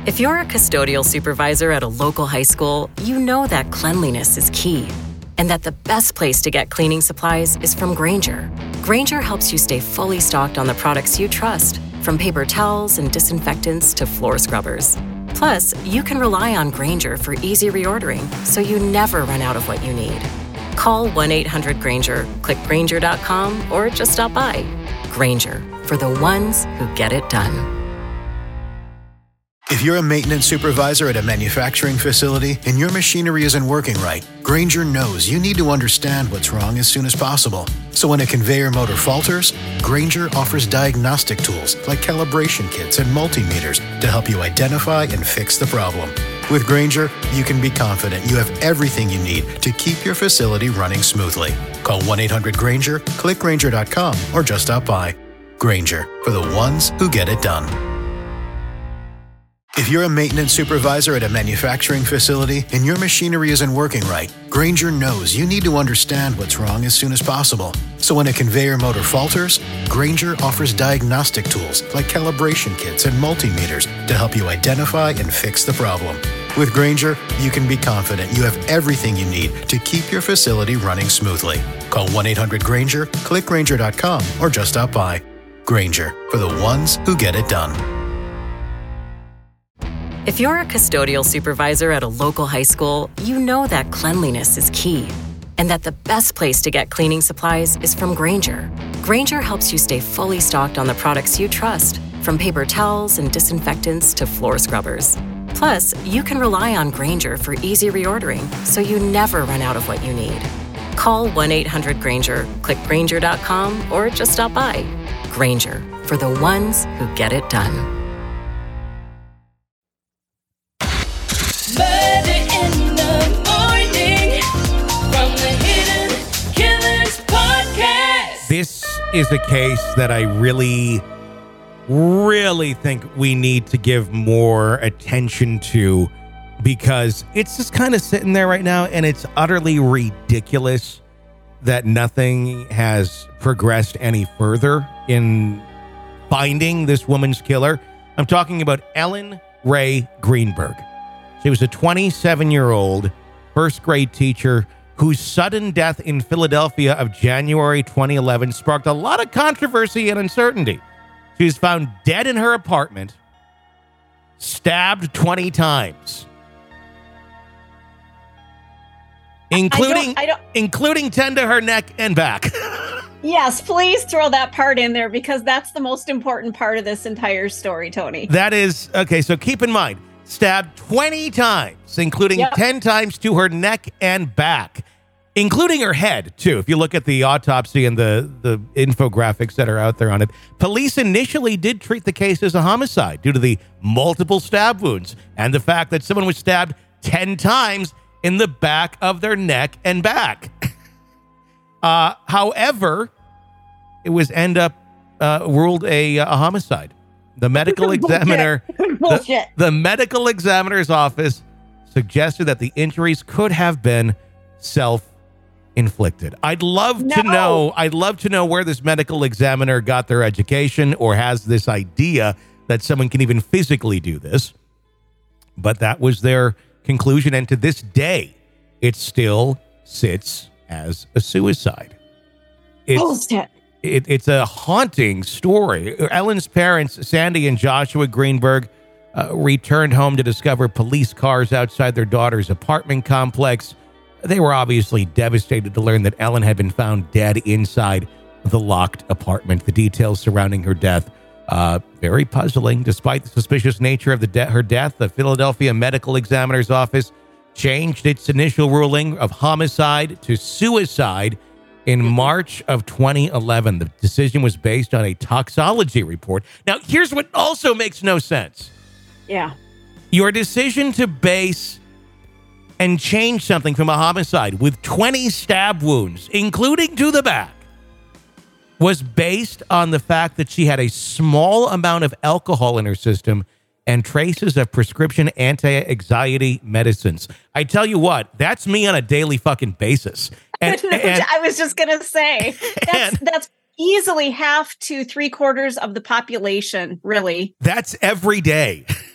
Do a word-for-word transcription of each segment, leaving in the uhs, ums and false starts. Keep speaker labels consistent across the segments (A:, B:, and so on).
A: If you're a custodial supervisor at a local high school, you know that cleanliness is key, and that the best place to get cleaning supplies is from Grainger. Grainger helps you stay fully stocked on the products you trust, from paper towels and disinfectants to floor scrubbers. Plus, you can rely on Grainger for easy reordering, so you never run out of what you need. Call one eight hundred Grainger, click Grainger dot com, or just stop by. Grainger, for the ones who get it done.
B: If you're a maintenance supervisor at a manufacturing facility and your machinery isn't working right, Grainger knows you need to understand what's wrong as soon as possible. So when a conveyor motor falters, Grainger offers diagnostic tools like calibration kits and multimeters to help you identify and fix the problem. With Grainger, you can be confident you have everything you need to keep your facility running smoothly. Call one eight hundred Grainger, click Grainger dot com, or just stop by. Grainger, for the ones who get it done. If you're a maintenance supervisor at a manufacturing facility and your machinery isn't working right, Grainger knows you need to understand what's wrong as soon as possible. So when a conveyor motor falters, Grainger offers diagnostic tools like calibration kits and multimeters to help you identify and fix the problem. With Grainger, you can be confident you have everything you need to keep your facility running smoothly. Call one eight hundred Grainger, click Grainger dot com, or just stop by. Grainger, for the ones who get it done.
A: If you're a custodial supervisor at a local high school, you know that cleanliness is key, and that the best place to get cleaning supplies is from Grainger. Grainger helps you stay fully stocked on the products you trust, from paper towels and disinfectants to floor scrubbers. Plus, you can rely on Grainger for easy reordering, so you never run out of what you need. Call one eight hundred Grainger, click Grainger dot com, or just stop by. Grainger, for the ones who get it done.
C: Murder in the morning from the Hidden Killers podcast.
D: This is a case that I really, really think we need to give more attention to, because it's just kind of sitting there right now, and it's utterly ridiculous that nothing has progressed any further in finding this woman's killer. I'm talking about Ellen Rae Greenberg. She was a twenty-seven-year-old first grade teacher whose sudden death in Philadelphia of January twenty eleven sparked a lot of controversy and uncertainty. She was found dead in her apartment, stabbed twenty times, including
E: I don't, I don't,
D: including ten to her neck and back.
E: Yes, please throw that part in there, because that's the most important part of this entire story, Tony.
D: That is, okay, so keep in mind, stabbed twenty times, including
E: Yep.
D: ten times to her neck and back, including her head, too. If you look at the autopsy and the, the infographics that are out there on it, police initially did treat the case as a homicide due to the multiple stab wounds and the fact that someone was stabbed ten times in the back of their neck and back. uh, however, it was end up uh, ruled a, a homicide. The medical examiner, the, the medical examiner's office suggested that the injuries could have been self-inflicted. I'd love
E: No.
D: to know, I'd love to know where this medical examiner got their education or has this idea that someone can even physically do this. But that was their conclusion. And to this day, it still sits as a suicide. It's,
E: Bullshit.
D: It, it's a haunting story. Ellen's parents, Sandy and Joshua Greenberg, uh, returned home to discover police cars outside their daughter's apartment complex. They were obviously devastated to learn that Ellen had been found dead inside the locked apartment. The details surrounding her death, uh, very puzzling. Despite the suspicious nature of the de- her death, the Philadelphia Medical Examiner's Office changed its initial ruling of homicide to suicide in March of twenty eleven. The decision was based on a toxology report. Now, here's what also makes no sense.
E: Yeah.
D: Your decision to base and change something from a homicide with twenty stab wounds, including to the back, was based on the fact that she had a small amount of alcohol in her system and traces of prescription anti-anxiety medicines. I tell you what, that's me on a daily fucking basis. And, and,
E: I was just going to say, that's,
D: and,
E: that's easily half to three quarters of the population, really.
D: That's every day.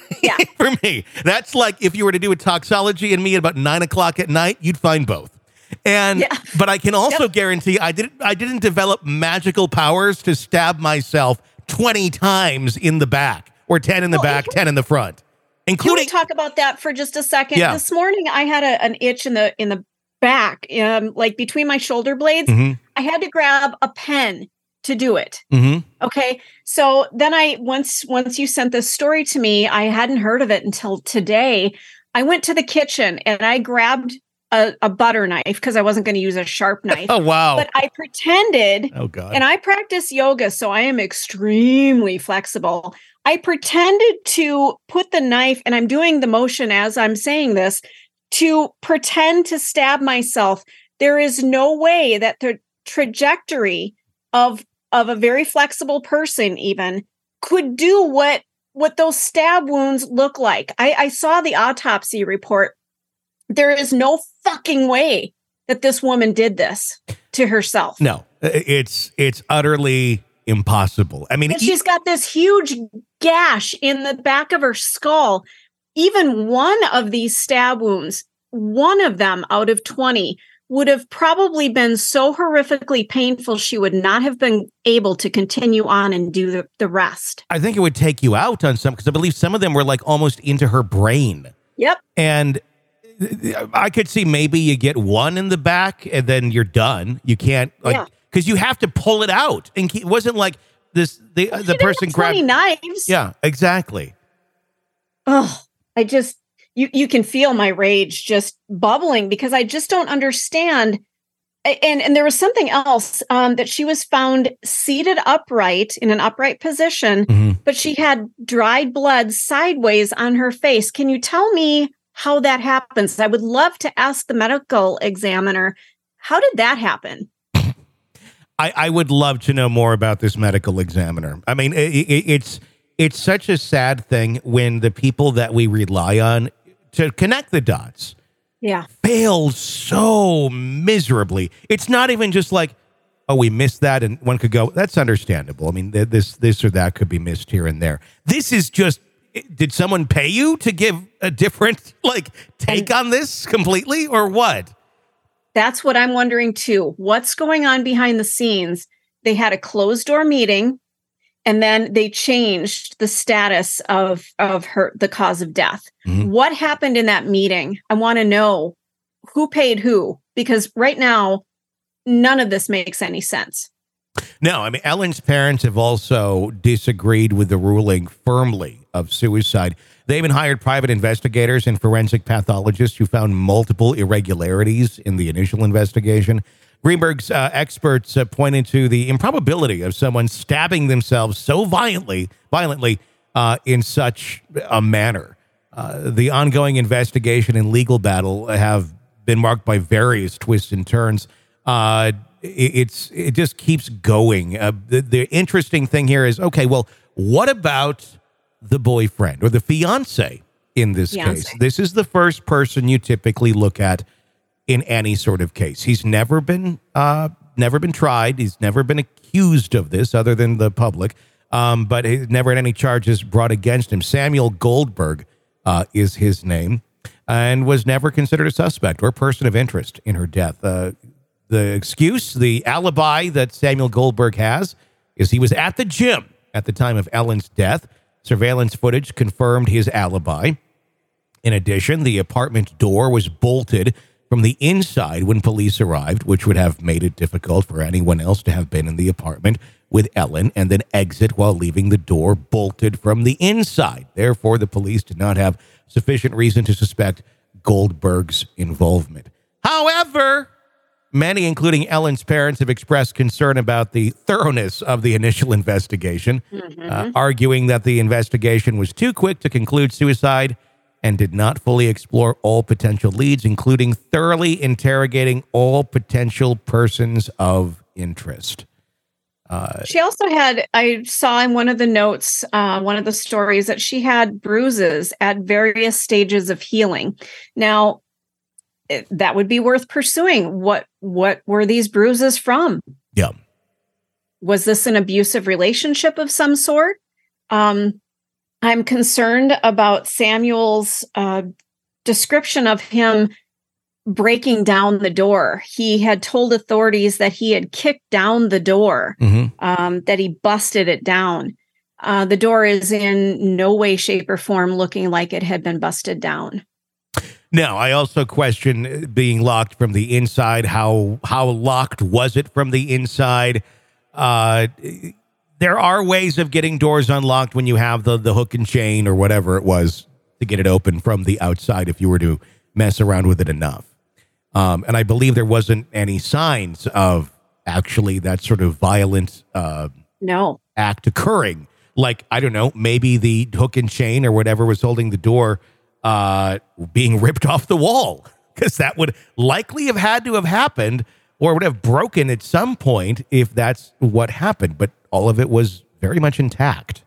E: Yeah.
D: For me, that's like if you were to do a toxology in me at about nine o'clock at night, you'd find both. And
E: Yeah.
D: but I can also
E: Yep.
D: guarantee I didn't I didn't develop magical powers to stab myself twenty times in the back or ten in the
E: Well,
D: back,
E: can-
D: ten in the front,
E: Can we
D: including
E: talk about that for just a second?
D: Yeah.
E: This morning I had a, an itch in the in the back, um, like between my shoulder blades.
D: Mhm.
E: I had to grab a pen to do it.
D: Mhm.
E: Okay. So then I once once you sent this story to me, I hadn't heard of it until today. I went to the kitchen and I grabbed a, a butter knife because I wasn't going to use a sharp knife.
D: Oh wow.
E: But I pretended,
D: Oh god.
E: and I practice yoga, so I am extremely flexible. I pretended to put the knife, and I'm doing the motion as I'm saying this, to pretend to stab myself. There is no way that the trajectory of of a very flexible person even could do what what those stab wounds look like. I, I saw the autopsy report. There is no fucking way that this woman did this to herself.
D: No, it's it's utterly impossible. I mean,
E: And she's got this huge gash in the back of her skull. Even one of these stab wounds, one of them out of twenty, would have probably been so horrifically painful she would not have been able to continue on and do the, the rest.
D: I think it would take you out on some, because I believe some of them were like almost into her brain.
E: Yep.
D: And I could see maybe you get one in the back and then you're done. You can't, like,
E: Yeah.
D: because you have to pull it out. And it wasn't like this, the,
E: She
D: the
E: didn't
D: person
E: have twenty
D: grabbed.
E: knives.
D: Yeah, exactly.
E: Oh, I just, you, you can feel my rage just bubbling because I just don't understand. A- And, and there was something else um, that she was found seated upright in an upright position,
D: Mhm.
E: but she had dried blood sideways on her face. Can you tell me how that happens? I would love to ask the medical examiner, how did that happen?
D: I, I would love to know more about this medical examiner. I mean, it, it, it's it's such a sad thing when the people that we rely on to connect the dots
E: Yeah.
D: fail so miserably. It's not even just like, oh, we missed that, and one could go, that's understandable. I mean, th- this this or that could be missed here and there. This is just, did someone pay you to give a different like take on this completely, or what?
E: That's what I'm wondering too. What's going on behind the scenes? They had a closed door meeting and then they changed the status of, of her, the cause of death.
D: Mhm.
E: What happened in that meeting? I want to know who paid who, because right now, none of this makes any sense.
D: No, I mean, Ellen's parents have also disagreed with the ruling firmly of suicide. They even hired private investigators and forensic pathologists who found multiple irregularities in the initial investigation. Greenberg's uh, experts uh, pointed to the improbability of someone stabbing themselves so violently, violently uh, in such a manner. Uh, the ongoing investigation and legal battle have been marked by various twists and turns. Uh, it, it's it just keeps going. Uh, the, the interesting thing here is, okay, well, what about the boyfriend or the fiance in this
E: Fiance.
D: case? This is the first person you typically look at in any sort of case. He's never been uh, never been tried. He's never been accused of this other than the public, um, but he's never had any charges brought against him. Samuel Goldberg uh, is his name and was never considered a suspect or person of interest in her death. Uh, the excuse, the alibi that Samuel Goldberg has is he was at the gym at the time of Ellen's death. Surveillance footage confirmed his alibi. In addition, the apartment door was bolted from the inside when police arrived, which would have made it difficult for anyone else to have been in the apartment with Ellen and then exit while leaving the door bolted from the inside. Therefore, the police did not have sufficient reason to suspect Goldberg's involvement. However, many, including Ellen's parents, have expressed concern about the thoroughness of the initial investigation, uh, arguing that the investigation was too quick to conclude suicide and did not fully explore all potential leads, including thoroughly interrogating all potential persons of interest.
E: She also had, I saw in one of the notes, uh, one of the stories, that she had bruises at various stages of healing. Now, it- that would be worth pursuing. What what were these bruises from?
D: Yeah.
E: Was this an abusive relationship of some sort? Um, I'm concerned about Samuel's uh, description of him breaking down the door. He had told authorities that he had kicked down the door,
D: Mm-hmm.
E: um, that he busted it down. Uh, the door is in no way, shape, or form looking like it had been busted down.
D: No, I also question being locked from the inside. How how locked was it from the inside? Uh, there are ways of getting doors unlocked when you have the, the hook and chain or whatever it was to get it open from the outside if you were to mess around with it enough. Um, and I believe there wasn't any signs of actually that sort of violent uh,
E: No.
D: act occurring. Like, I don't know, maybe the hook and chain or whatever was holding the door uh, being ripped off the wall, because that would likely have had to have happened or would have broken at some point if that's what happened. But all of it was very much intact.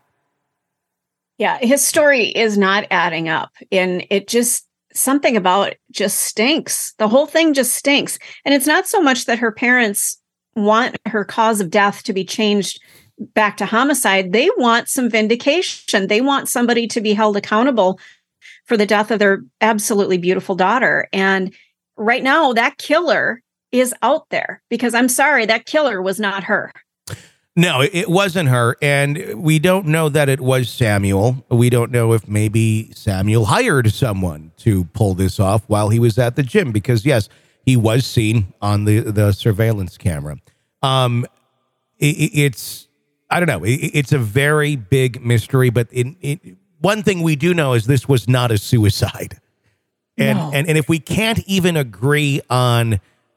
E: Yeah, his story is not adding up. And it just, something about it just stinks. The whole thing just stinks. And it's not so much that her parents want her cause of death to be changed back to homicide. They want some vindication. They want somebody to be held accountable for the death of their absolutely beautiful daughter. And right now, that killer is out there, because I'm sorry, that killer was not her.
D: No, it wasn't her. And we don't know that it was Samuel. We don't know if maybe Samuel hired someone to pull this off while he was at the gym, because, yes, he was seen on the, the surveillance camera. Um, it, it's, I don't know, it, it's a very big mystery, but in, it, one thing we do know is this was not a suicide. And,
E: No.
D: and, and if we can't even agree on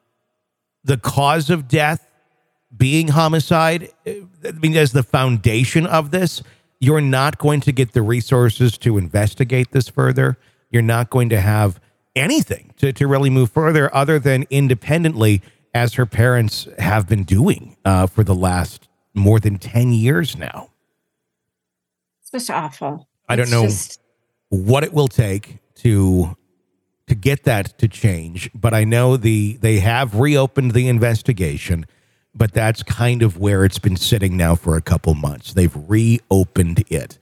D: the cause of death being homicide, I mean, as the foundation of this, you're not going to get the resources to investigate this further. You're not going to have anything to, to really move further other than independently, as her parents have been doing uh, for the last more than ten years now.
E: It's just awful.
D: I don't
E: It's
D: know
E: just-
D: what it will take to to get that to change, but I know the they have reopened the investigation, but that's kind of where it's been sitting now for a couple months. They've reopened it.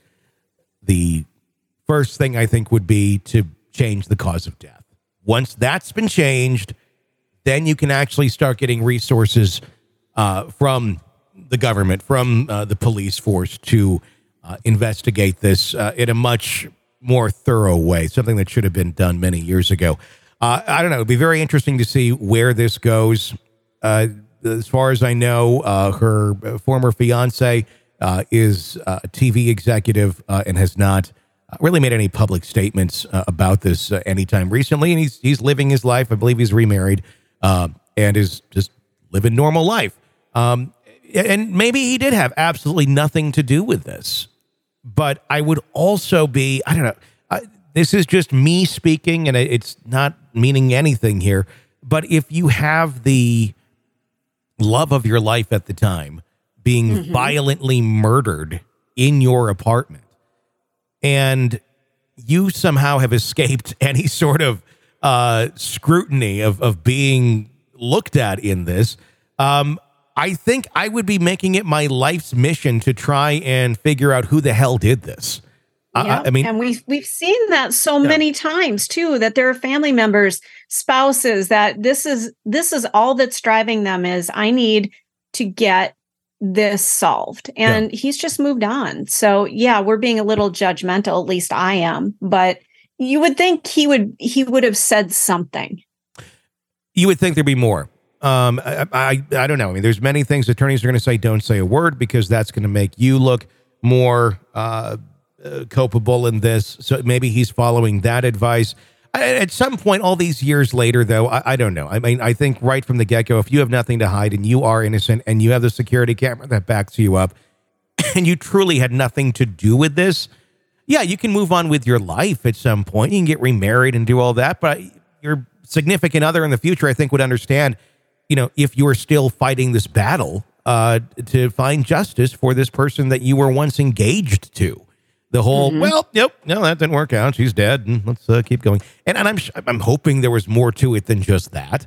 D: The first thing I think would be to change the cause of death. Once that's been changed, then you can actually start getting resources uh, from the government, from uh, the police force to uh, investigate this uh, in a much more thorough way, something that should have been done many years ago. Uh, I don't know. It'd be very interesting to see where this goes. Uh, as far as I know, uh, her former fiance uh, is a T V executive uh, and has not really made any public statements uh, about this uh, anytime recently. And he's he's living his life. I believe he's remarried uh, and is just living normal life. Um, and maybe he did have absolutely nothing to do with this. But I would also be, I don't know, I, this is just me speaking, and it's not meaning anything here. But if you have the love of your life at the time being mm-hmm. violently murdered in your apartment, and you somehow have escaped any sort of uh, scrutiny of, of being looked at in this, um, I think I would be making it my life's mission to try and figure out who the hell did this.
E: Yeah.
D: I, I mean,
E: and we've we've seen that so yeah. many times too, that there are family members, spouses, that this is this is all that's driving them is, I need to get this solved. And yeah. he's just moved on. So yeah, we're being a little judgmental, at least I am, but you would think he would he would have said something.
D: You would think there'd be more. Um, I, I I don't know. I mean, there's many things attorneys are going to say, don't say a word, because that's going to make you look more uh, uh, culpable in this. So maybe he's following that advice. I, at some point, all these years later, though, I, I don't know. I mean, I think right from the get-go, if you have nothing to hide and you are innocent and you have the security camera that backs you up and you truly had nothing to do with this, yeah, you can move on with your life at some point. You can get remarried and do all that, but your significant other in the future, I think, would understand, you know, if you are still fighting this battle uh, to find justice for this person that you were once engaged to. The whole, mm-hmm. well, nope, no, that didn't work out. She's dead, and let's uh, keep going. And, and I'm I'm hoping there was more to it than just that.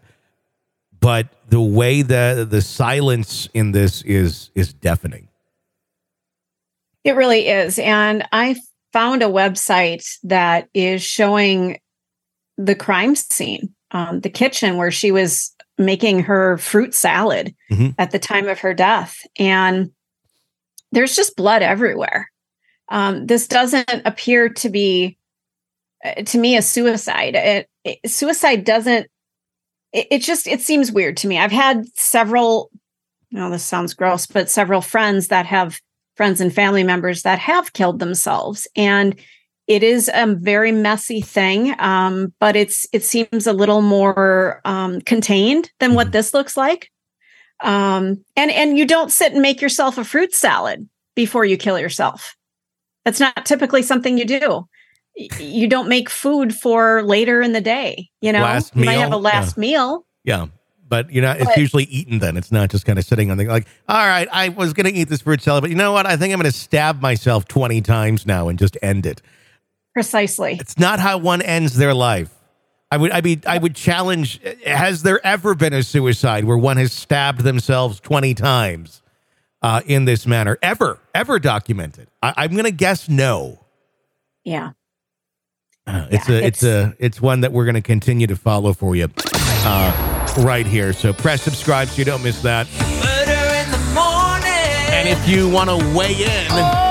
D: But the way the the silence in this is is deafening.
E: It really is, and I found a website that is showing the crime scene, um, the kitchen where she was making her fruit salad
D: Mhm.
E: at the time of her death. And there's just blood everywhere. Um, this doesn't appear to be, uh, to me, a suicide. It, it, suicide doesn't, it, it just, it seems weird to me. I've had several, well, this sounds gross, but several friends that have friends and family members that have killed themselves. And it is a very messy thing, um, but it's it seems a little more um, contained than what this looks like. Um, and and you don't sit and make yourself a fruit salad before you kill yourself. That's not typically something you do. Y- You don't make food for later in the day. You know,
D: Last
E: you might
D: meal?
E: have a last
D: Yeah.
E: meal.
D: Yeah. But you know, it's
E: But-
D: usually eaten then. It's not just kind of sitting on the like, all right, I was going to eat this fruit salad, but you know what? I think I'm going to stab myself twenty times now and just end it.
E: Precisely.
D: It's not how one ends their life. I would, I mean, I would challenge, has there ever been a suicide where one has stabbed themselves twenty times uh, in this manner? Ever, ever documented? I, I'm going to guess no.
E: Yeah.
D: Uh, it's
E: Yeah,
D: a, it's,
E: it's-
D: a, it's one that we're going to continue to follow for you uh, right here. So press subscribe so you don't miss that.
C: Murder in the morning.
D: And if you want to weigh in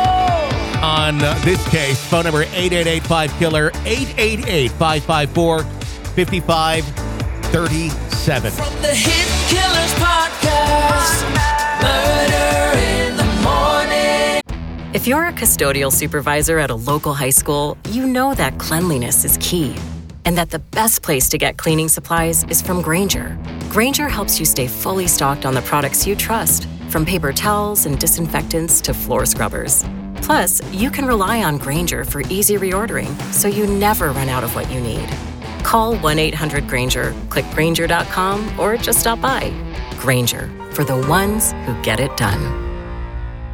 D: on uh, this case, phone number eight eight eight five killer, eight eight eight, five five four, five five three seven.
C: From the Hit Killers Podcast. Murder in the morning.
A: If you're a custodial supervisor at a local high school, you know that cleanliness is key and that the best place to get cleaning supplies is from Granger. Granger helps you stay fully stocked on the products you trust, from paper towels and disinfectants to floor scrubbers. Plus, you can rely on Granger for easy reordering, so you never run out of what you need. Call one eight hundred Granger, click Granger dot com, or just stop by. Granger, for the ones who get it done.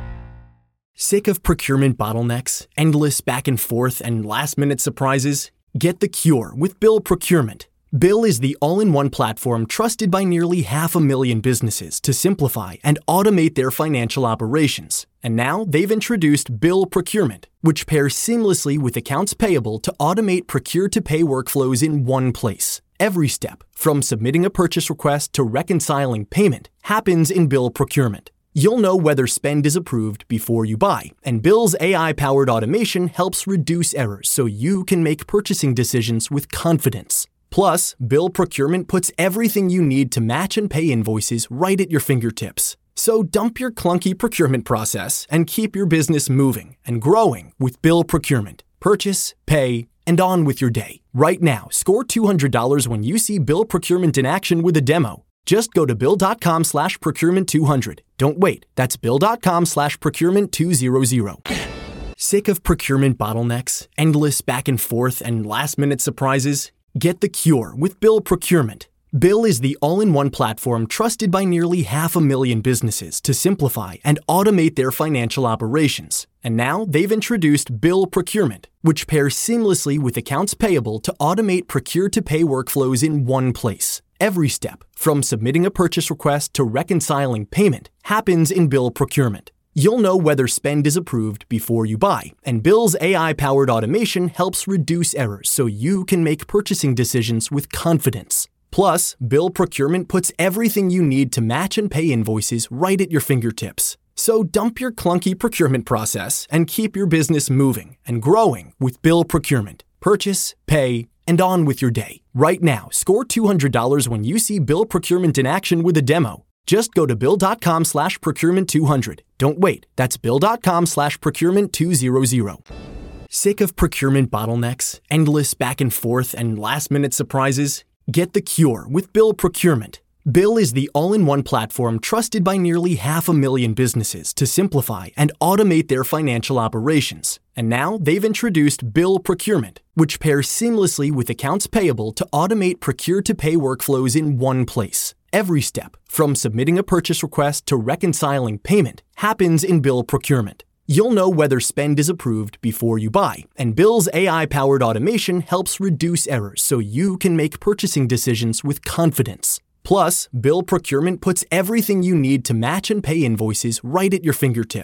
F: Sick of procurement bottlenecks, endless back and forth, and last-minute surprises? Get the cure with Bill Procurement. Bill is the all-in-one platform trusted by nearly half a million businesses to simplify and automate their financial operations. And now they've introduced Bill Procurement, which pairs seamlessly with accounts payable to automate procure-to-pay workflows in one place. Every step, from submitting a purchase request to reconciling payment, happens in Bill Procurement. You'll know whether spend is approved before you buy, and Bill's A I-powered automation helps reduce errors so you can make purchasing decisions with confidence. Plus, Bill Procurement puts everything you need to match and pay invoices right at your fingertips. So dump your clunky procurement process and keep your business moving and growing with Bill Procurement. Purchase, pay, and on with your day. Right now, score two hundred dollars when you see Bill Procurement in action with a demo. Just go to bill.com slash procurement 200. Don't wait. That's bill.com slash procurement 200. Sick of procurement bottlenecks, endless back and forth, and last-minute surprises? Get the cure with Bill Procurement. Bill is the all-in-one platform trusted by nearly half a million businesses to simplify and automate their financial operations. And now they've introduced Bill Procurement, which pairs seamlessly with accounts payable to automate procure-to-pay workflows in one place. Every step, from submitting a purchase request to reconciling payment, happens in Bill Procurement. You'll know whether spend is approved before you buy, and Bill's A I-powered automation helps reduce errors so you can make purchasing decisions with confidence. Plus, Bill Procurement puts everything you need to match and pay invoices right at your fingertips. So dump your clunky procurement process and keep your business moving and growing with Bill Procurement. Purchase, pay, and on with your day. Right now, score two hundred dollars when you see Bill Procurement in action with a demo. Just go to bill.com slash procurement 200. Don't wait. That's bill.com slash procurement 200. Sick of procurement bottlenecks, endless back and forth, and last-minute surprises? Get the cure with Bill Procurement. Bill is the all-in-one platform trusted by nearly half a million businesses to simplify and automate their financial operations. And now they've introduced Bill Procurement, which pairs seamlessly with accounts payable to automate procure-to-pay workflows in one place. Every step, from submitting a purchase request to reconciling payment, happens in Bill Procurement. You'll know whether spend is approved before you buy, and Bill's A I-powered automation helps reduce errors so you can make purchasing decisions with confidence. Plus, Bill Procurement puts everything you need to match and pay invoices right at your fingertips.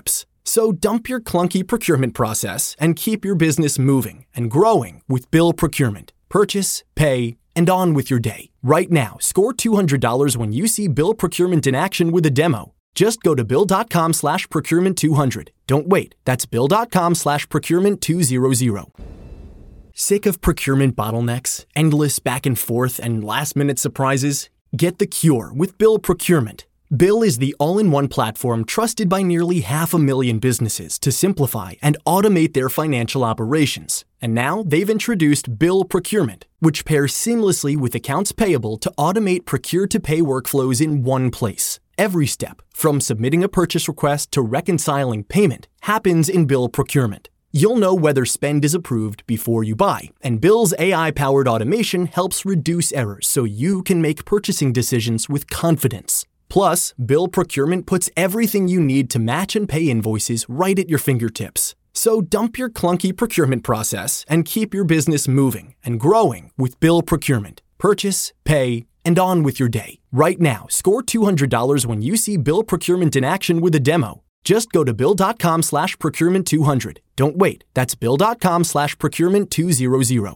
F: So dump your clunky procurement process and keep your business moving and growing with Bill Procurement. Purchase, pay, and on with your day. Right now, score two hundred dollars when you see Bill Procurement in action with a demo. Just go to bill.com slash procurement 200. Don't wait. That's bill.com slash procurement 200. Sick of procurement bottlenecks, endless back and forth, and last-minute surprises? Get the cure with Bill Procurement. Bill is the all-in-one platform trusted by nearly half a million businesses to simplify and automate their financial operations. And now they've introduced Bill Procurement, which pairs seamlessly with accounts payable to automate procure-to-pay workflows in one place. Every step, from submitting a purchase request to reconciling payment, happens in Bill Procurement. You'll know whether spend is approved before you buy, and Bill's A I-powered automation helps reduce errors so you can make purchasing decisions with confidence. Plus, Bill Procurement puts everything you need to match and pay invoices right at your fingertips. So dump your clunky procurement process and keep your business moving and growing with Bill Procurement. Purchase, pay, and on with your day. Right now, score two hundred dollars when you see Bill Procurement in action with a demo. Just go to bill.com slash procurement 200. Don't wait. That's bill.com slash procurement 200.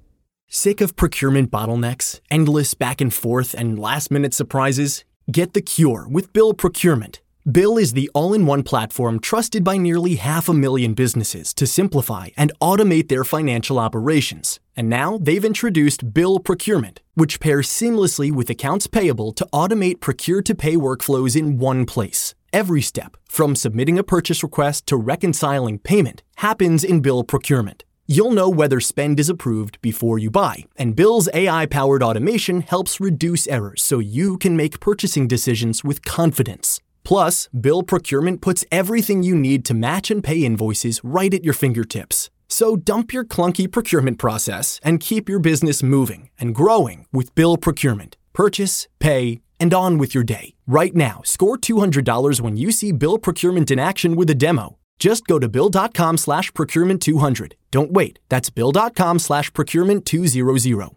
F: Sick of procurement bottlenecks, endless back and forth, and last-minute surprises? Get the cure with Bill Procurement. Bill is the all-in-one platform trusted by nearly half a million businesses to simplify and automate their financial operations. And now they've introduced Bill Procurement, which pairs seamlessly with accounts payable to automate procure-to-pay workflows in one place. Every step, from submitting a purchase request to reconciling payment, happens in Bill Procurement. You'll know whether spend is approved before you buy, and Bill's A I-powered automation helps reduce errors so you can make purchasing decisions with confidence. Plus, Bill Procurement puts everything you need to match and pay invoices right at your fingertips. So dump your clunky procurement process and keep your business moving and growing with Bill Procurement. Purchase, pay, and on with your day. Right now, score two hundred dollars when you see Bill Procurement in action with a demo. Just go to bill.com slash procurement 200. Don't wait. That's bill.com slash procurement 200.